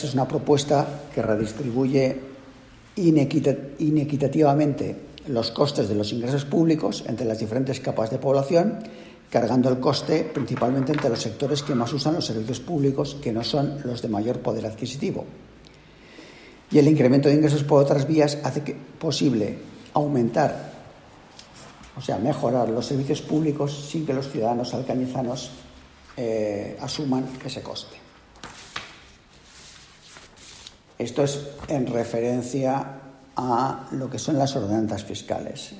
Es una propuesta que redistribuye inequitativamente los costes de los ingresos públicos entre las diferentes capas de población, cargando el coste principalmente entre los sectores que más usan los servicios públicos, que no son los de mayor poder adquisitivo. Y el incremento de ingresos por otras vías hace posible aumentar, mejorar los servicios públicos sin que los ciudadanos alcañizanos asuman ese coste. Esto es en referencia a lo que son las ordenanzas fiscales.